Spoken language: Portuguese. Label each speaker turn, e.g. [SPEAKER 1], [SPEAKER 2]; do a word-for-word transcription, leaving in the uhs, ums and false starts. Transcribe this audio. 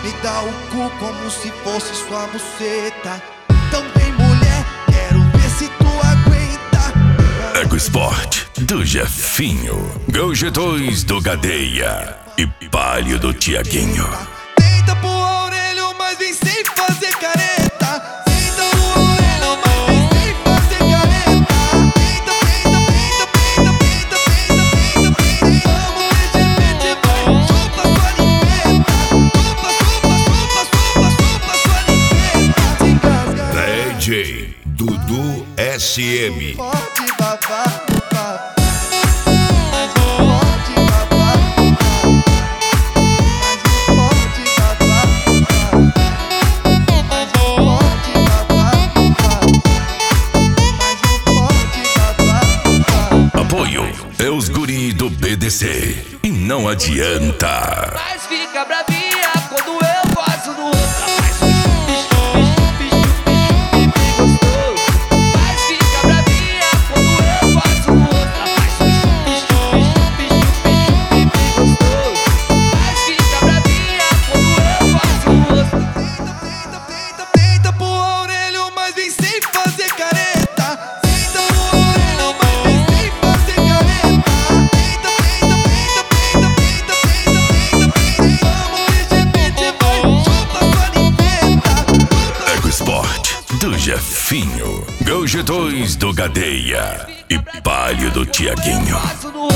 [SPEAKER 1] Me dá o cu como se fosse sua buceta. Então vem mulher, quero ver se tu aguenta.
[SPEAKER 2] Ego Sport do Jefinho, Gol G dois do Gadeia e Palio do Tiaguinho.
[SPEAKER 1] Tenta pro Aurélio, mas vem sem fazer careta. Tenta pro Aurélio, mas vem sem fazer careta. Tenta, tenta, tenta, tenta, tenta, tenta, tenta, tenta. Vamos, P G P, vai, chupa sua limpeta. Chupa, chupa, chupa, chupa, chupa sua limpeta. Se engasga.
[SPEAKER 3] D J Dudu S M.
[SPEAKER 1] Pode babar.
[SPEAKER 2] Apoio é os guri do B D C e não adianta.
[SPEAKER 4] Mas fica bravinha quando eu gosto do outro. Faz um chup, chup, chup, chup, gostoso. Mas fica bravinha quando eu gosto do outro. Faz um chup, chup, chup, chup, gostoso. Mas fica bravinha quando eu gosto do outro.
[SPEAKER 1] Tenta, tenta, tenta, tenta pro Aurélio, mas vem sem fazer careta. Tenta pro Aurélio, mas vem sem fazer careta. Tenta, tenta, tenta, tenta, tenta, tenta, tenta, tenta. Vamos, P G P, vai, chupa sua limpeta.
[SPEAKER 2] Ego Sport do Jefinho, Gol G dois do Gadeia e Palio do Tiaguinho.
[SPEAKER 4] Gosto do